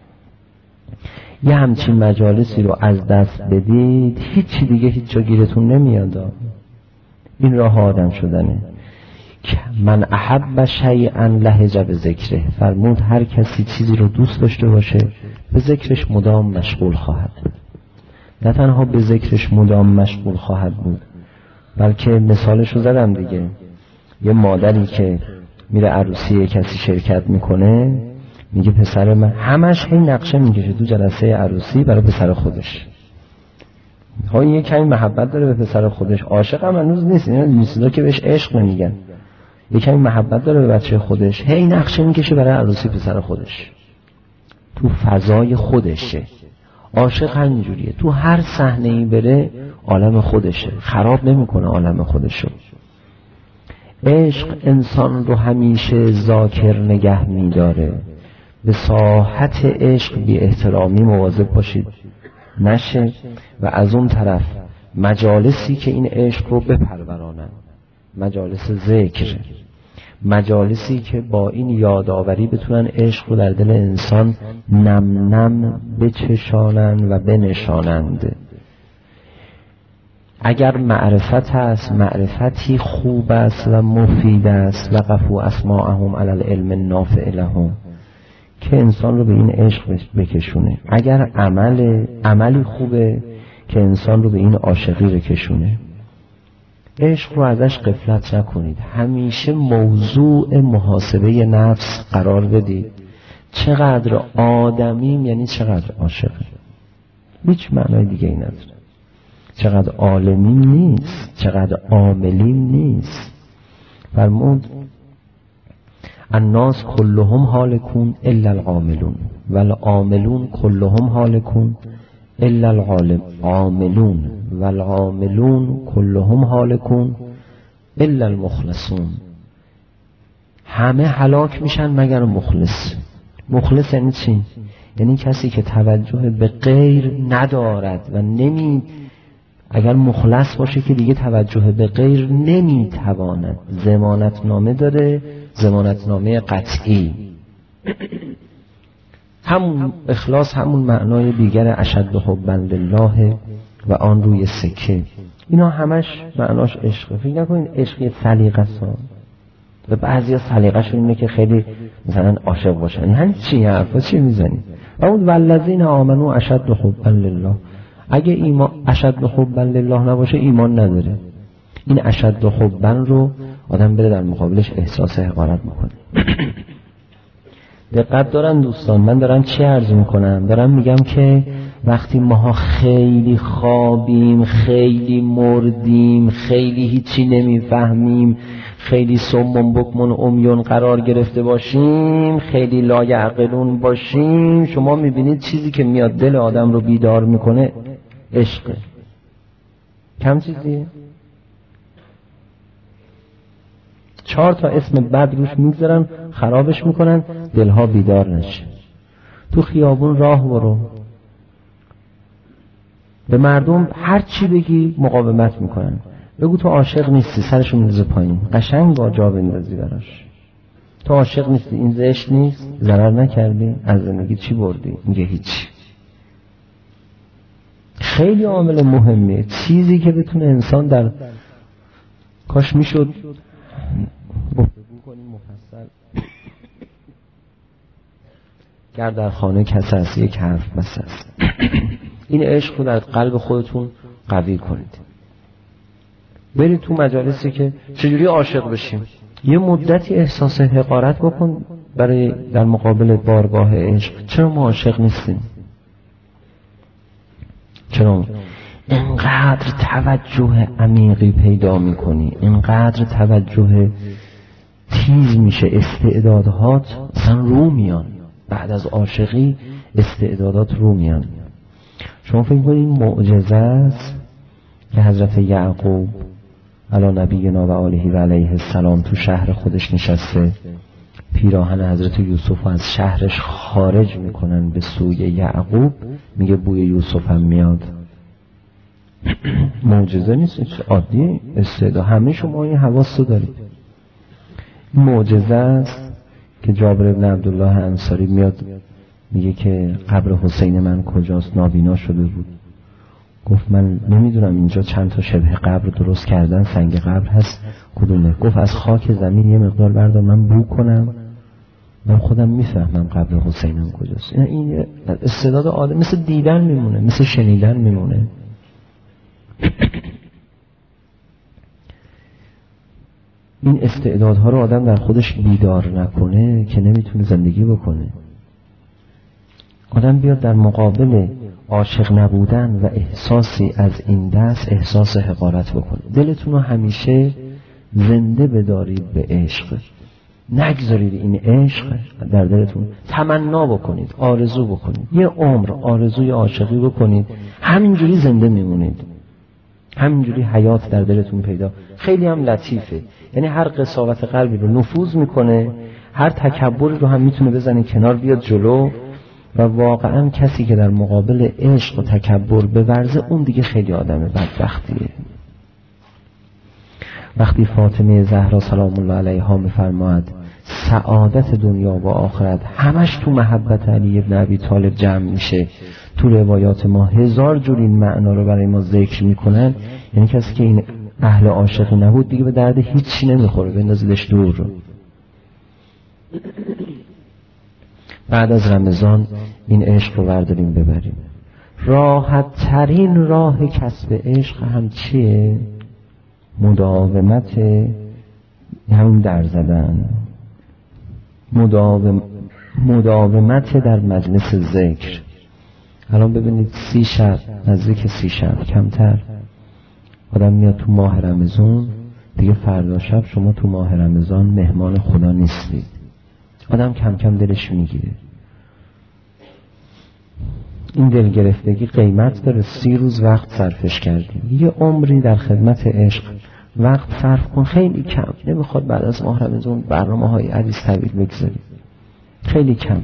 یه همچین مجالسی رو از دست بدید، هیچی دیگه هیچ جا گیرتون نمیاد. این راه آدم شدنه. من احب شیئا لهج به ذکره، فرمود هر کسی چیزی رو دوست داشته باشه به ذکرش مدام مشغول خواهد بود. نه تنها به ذکرش مدام مشغول خواهد بود، بلکه مثالش رو زدم دیگه. یه مادری که میره عروسی کسی شرکت میکنه، میگه پسر من همش هی نقشه میکشه تو جلسه عروسی برای پسر خودش. ها این یه کمی محبت داره به پسر خودش، عاشق هم هنوز نیست، این چیزا که بهش عشق نمیگن. یه کمی محبت داره به بچه خودش، هی نقشه میکشه برای عروسی پسر خودش، تو فضای خودشه. عاشق همینجوریه، تو هر صحنه‌ای بره عالم خودشه، خراب نمیکنه عالم خودشو. عشق انسان رو همیشه ذاکر نگه میداره. به ساحت عشق بی احترامی مواظب باشید نشه، و از اون طرف مجالسی که این عشق رو بپرورانن، مجالس ذکر، مجالسی که با این یادآوری بتونن عشق رو در دل انسان نم نم بچشانند و بنشانند. اگر معرفت هست، معرفتی خوب است و مفید است، وقفوا اسماءهم علی العلم النافع لهم، که انسان رو به این عشق بکشونه. اگر عمل عملی خوبه که انسان رو به این عاشقی بکشونه. عشق رو ازش غفلت نکنید، همیشه موضوع محاسبه نفس قرار بدید. چقدر آدمیم یعنی چقدر عاشقیم، هیچ معنای دیگه ای نداره. چقدر عالمیم نیست، چقدر عاملیم نیست. فرمود الناس کلهم هالکون الا العاملون والعاملون کلهم هالکون الا العالم عاملون والعاملون کلهم هالکون الا المخلصون. همه هلاک میشن مگر مخلص. مخلص یعنی چی؟ یعنی کسی که توجه به غیر ندارد و نمی اگر مخلص باشه که دیگه توجه به غیر نمیتواند. ضمانت نامه داره، ضمانت نامه قطعی. همون اخلاص همون معنای دیگر اشد حبا لله و آن روی سکه. اینا همش معناش عشقه. فکر نکنین عشق یه سلیقه است. و بعضیا سلیقه‌شون اینه که خیلی مثلا عاشق باشن. یعنی چی حرفا چی میزنی؟ اون والذین آمنوا اشد حبا لله. اگه ایمان اشد حبا لله نباشه ایمان نداره. این اشد حبا رو آدم بره در مقابلش احساس حقارت میکنه. دقت دارن دوستان، من دارم چی عرض میکنم؟ دارم میگم که وقتی ماها خیلی خوابیم، خیلی مردیم، خیلی هیچی نمیفهمیم، خیلی سمون بکمون امیون قرار گرفته باشیم، خیلی لایعقلون باشیم، شما میبینید چیزی که میاد دل آدم رو بیدار میکنه عشقه. کم چیزیه؟ چهار تا اسم بد روش میگذارن، خرابش میکنن، دلها بیدار نشه. تو خیابون راه برو، به مردم هر چی بگی مقاومت میکنن. بگو تو عاشق نیستی، سرشو میندازه پایین، قشنگ با جا بندازی براش. تو عاشق نیستی، این زشت نیست، ضرر نکردی، از زندگی چی بردی؟ میگه هیچ. خیلی عامل مهمه، چیزی که بتونه انسان در کاش میشد گفتگو کنیم مفصل. گر در خانه کس هست یک حرف بس است. این عشق رو در قلب خودتون قوی کنید. برید تو مجالسی که چجوری عاشق بشیم، یه مدتی احساس حقارت بکن برای در مقابل بارگاه عشق. چرا ما عاشق نیستیم؟ چرا اینقدر توجه عمیقی پیدا میکنی، اینقدر توجه تیز میشه، استعدادات اصلا رو میان. بعد از عاشقی استعدادات رو میان. شما فکر کنید این معجزه است که حضرت یعقوب علی نبینا و آله و علیه السلام تو شهر خودش نشسته، پیراهن حضرت یوسف از شهرش خارج میکنن به سوی یعقوب، میگه بوی یوسف هم میاد. معجزه نیست، عادی استعداد. همه شما این حواس رو دارید. معجزه است که جابر بن عبدالله انصاری میاد میگه که قبر حسین من کجاست، نابینا شده بود. گفت من نمیدونم اینجا چند تا شبه قبر درست کردن، سنگ قبر هست کدومه؟ گفت از خاک زمین یه مقدار بردار من بو کنم، من خودم میفهمم قبر حسینم کجاست. این استعداد آدم مثل دیدن میمونه، مثل شنیدن میمونه. این استعدادها رو آدم در خودش بیدار نکنه که نمیتونه زندگی بکنه. آدم بیاد در مقابل عاشق نبودن و احساسی از این دست احساس حقارت بکنه. دلتون رو همیشه زنده بدارید به عشق، نگذارید این عشق در دلتون. تمنا بکنید، آرزو بکنید، یه عمر آرزوی عاشقی بکنید، همینجوری زنده میمونید، همینجوری حیات در دلتون پیدا. خیلی هم لطیفه، یعنی هر قساوت قلبی رو نفوذ میکنه، هر تکبری رو هم میتونه بزنه کنار، بیاد جلو. و واقعا کسی که در مقابل عشق و تکبر بورزه اون دیگه خیلی آدم بدبختیه. وقتی فاطمه زهرا سلام الله علیها میفرماید سعادت دنیا و آخرت همش تو محبت علی بن ابی طالب جمع میشه، تو روایات ما هزار جور این معنا رو برای ما ذکر میکنن. یعنی کسی که این اهل عاشقی نبود دیگه به درد هیچی نمیخوره، بندازیدش دور رو. بعد از رمضان این عشق رو برداریم ببریم. راحت ترین راه کسب عشق هم چیه؟ مداومت، همون در زدن، مداوم مداومت در مجلس ذکر. الان ببینید سی شب، نزدیک سی شب کمتر، آدم میاد تو ماه رمضان دیگه، فردا شب شما تو ماه رمضان مهمان خدا نیستید. آدم کم کم دلش میگیره. این دل گرفتگی قیمت داره. سی روز وقت صرفش کردیم، یه عمری در خدمت عشق وقت صرف کن. خیلی کم، نمیخواد بعد از ماه رمضان برنامه های عزیز طویل بگذاریم، خیلی کم.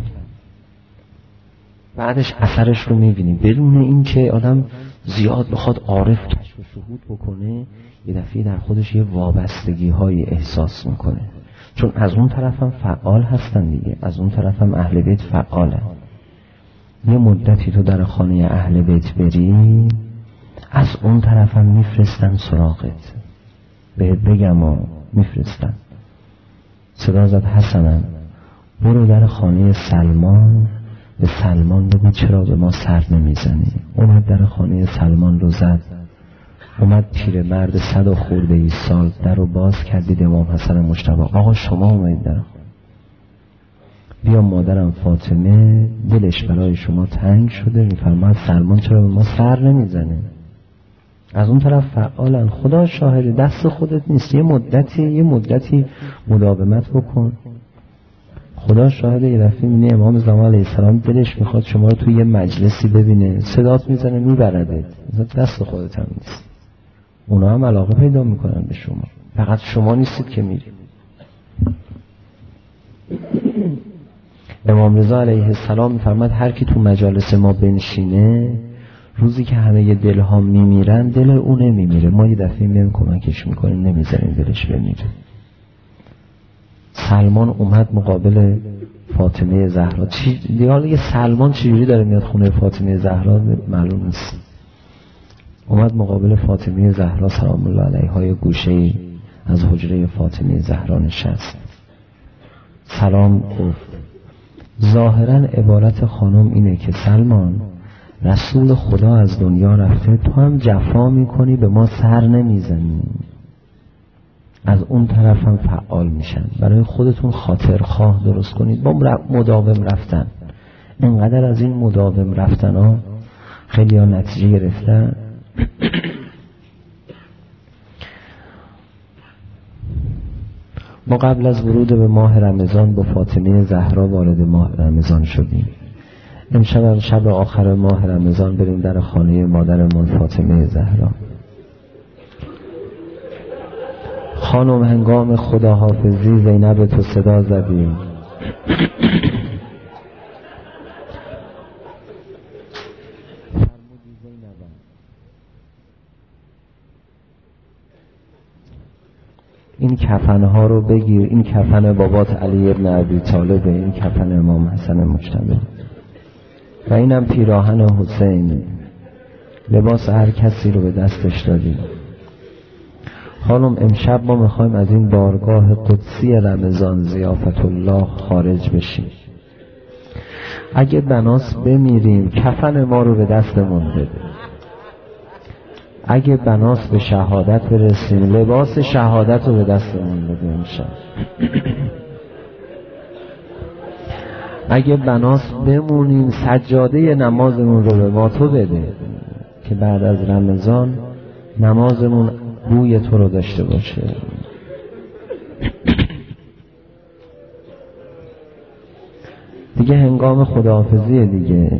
بعدش اثرش رو میبینیم. بدون این که آدم زیاد بخواد عارف کشف و شهود بکنه، یه دفعه در خودش یه وابستگی های احساس میکنه. چون از اون طرف هم فعال هستن دیگه، از اون طرف هم اهل بیت فعاله. یه مدتی تو در خانه اهل بیت بری، از اون طرف هم میفرستن سراغت، بهت بگم ها میفرستن. صدا زد حسنم برو در خانه سلمان، به سلمان بگو چرا به ما سر نمیزنی. اومد در خانه سلمان رو زد، اومد پیر مرد صد و خورده ای سال در رو باز کردید. امام حسن مجتبی آقا شما اومدید در خانه، بیا مادرم فاطمه دلش برای شما تنگ شده، میفرماید سلمان چرا به ما سر نمیزنه. از اون طرف فعالن. خدا شاهد دست خودت نیست. یه مدتی یه مدتی مداومت بکن. خدا شاهد یه دفعه میبینی امام زمان علیه السلام دلش میخواد شما رو توی یه مجلسی ببینه، صدات میزنه میبردت، دست خودت هم نیست. اونا هم علاقه پیدا میکنن به شما، فقط شما نیستید که میری. امام رضا علیه السلام میفرماد هر کی تو مجالس ما بنشینه، روزی که همه ی دلها میمیرن دل او نمیمیره، ما یه دفعه میایم کمکش میکنیم، نمیذاریم دلش بمیره. سلمان اومد مقابل فاطمه زهرا. چی دیگه یه سلمان چجوری داره میاد خونه فاطمه زهرا معلوم نیست. اومد مقابل فاطمه زهرا سلام الله علیها، یه گوشه از حجره فاطمه زهرا نشست. سلام گفت. ظاهرا عبارت خانم اینه که سلمان، رسول خدا از دنیا رفته، تو هم جفا میکنی به ما سر نمیزنی. از اون طرف هم فعال میشن. برای خودتون خاطر خواه درست کنید با مداوم رفتن. اینقدر از این مداوم رفتن ها خیلی ها نتیجه گرفتن. ما قبل از ورود به ماه رمضان با فاطمه زهرا وارد ماه رمضان شدیم. امشب شب آخر ماه رمضان بریم در خانه مادرمان فاطمه زهرا. خانم هنگام خداحافظی زینب تو صدا زدیم. این کفنها رو بگیر، این کفن بابات علی ابن ابی طالب، این کفن امام حسن مجتبی و اینم پیراهن حسین. لباس هر کسی رو به دستش دادیم. خانم امشب ما میخوایم از این بارگاه قدسی رمضان ضیافت الله خارج بشیم. اگه بناس بمیریم کفن ما رو به دستمون بده. اگه بناس به شهادت برسیم لباس شهادت رو به دستمون بده امشب. اگه بناس بمونیم سجاده نمازمون رو به ما تو بده که بعد از رمضان نمازمون بوی تو رو داشته باشه. دیگه هنگام خداحافظیه دیگه.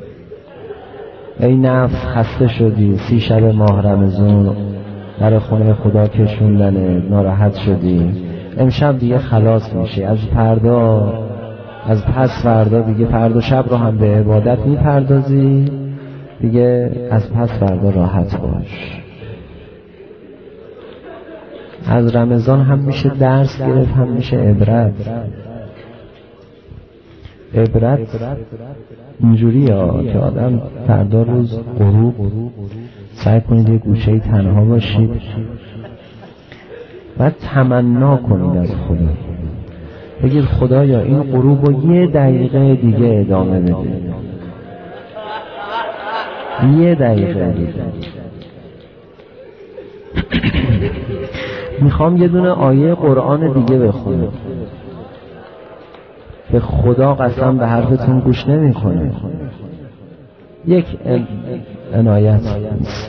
ای نفس خسته شدی، سی شب ماه رمضان در خونه خدا کشوندنه، ناراحت شدی، امشب دیگه خلاص میشی از فردا، از پس فردا دیگه فردا شب رو هم به عبادت میپردازی، دیگه از پس فردا راحت باش. از رمضان هم میشه درس گرفت، هم میشه عبرت. عبرت اینجوری ها که آدم فردا روز غروب سعی کنید یه گوشه تنها باشید و تمنا کنید از خدا، بگید خدایا این غروب رو یه دقیقه دیگه ادامه بده، یه دقیقه دیگه. میخوام یه دونه آیه قرآن دیگه بخونم. به خدا قسم به حرفتون گوش نمی کنه. یک عنایت نیست.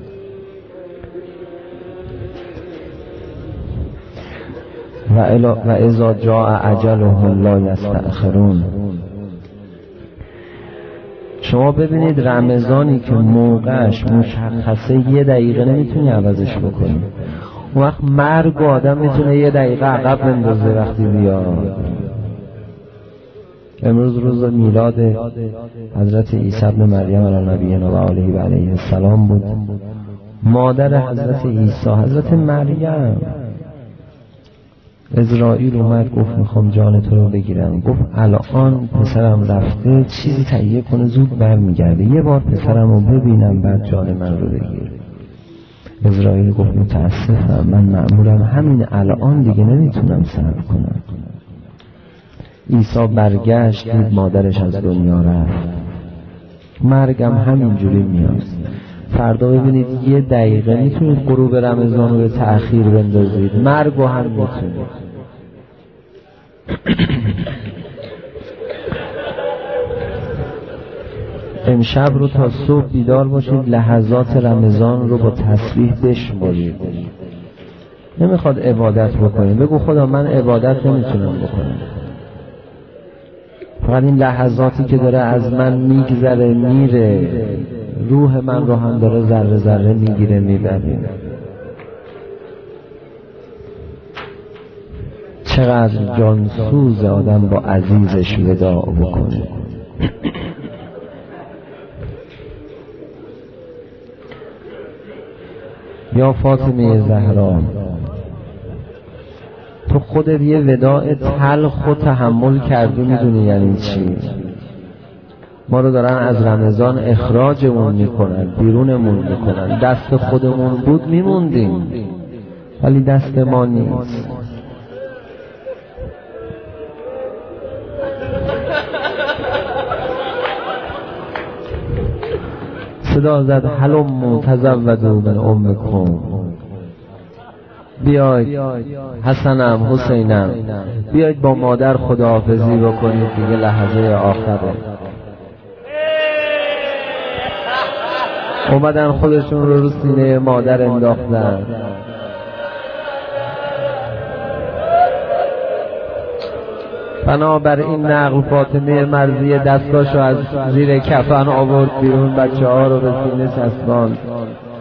و اذا جاء اجلهم لا یستأخرون. شما ببینید رمضانی که موقعش مشخصه یه دقیقه نمیتونی عوضش بکنی، اون وقت مرگ آدم میتونه یه دقیقه عقب بندازه وقتی بیاد. امروز روز میلاد حضرت عیسی ابن مریم علی نبینا و آله و علیه السلام بود. مادر حضرت عیسی حضرت مریم، عزرائیل اومد گفت میخوام جان تو رو بگیرم. گفت الان پسرم رفته چیزی تهیه کنه زود برمیگرده، یه بار پسرم رو ببینم بعد جان من رو بگیر. عزرائیل گفت متاسفم، من مأمورم همین الان دیگه نمیتونم صبر کنم. عیسی برگشت دید مادرش از دنیا رفت. مرگم همینجوری میاد. فردا ببینید یه دقیقه میتونید غروب رمضان رو به تأخیر بندازید، مرگ رو هم میتونید. امشب رو تا صبح بیدار باشید، لحظات رمضان رو با تسبیح بشمارید. نمیخواد عبادت بکنید، بگو خدا من عبادت نمیتونم بکنم، فقط این لحظاتی که داره از من میگذره میره، روح من رو هم داره ذره ذره میگیره میبره. چقدر جانسوز آدم با عزیزش وداع بکنه. یا فاطمه زهرا، تو خودت یه وداع تلخ و تحمل کردی، میدونی یعنی چی؟ ما رو دارن از رمضان اخراجمون میکنن، بیرونمون میکنن. دست خودمون بود میموندیم، ولی دست ما نیست. صدا زد هلم تزودوا من امکم. بیاید حسنم حسینم بیاید با مادر خداحافظی بکنید، دیگه لحظه آخره. اومدن خودشون رو رو سینه مادر انداختن. بنابر این نقل فاطمه مرضیه دستاشو از زیر کفن آورد بیرون، بچه ها رو به سینه چسباند.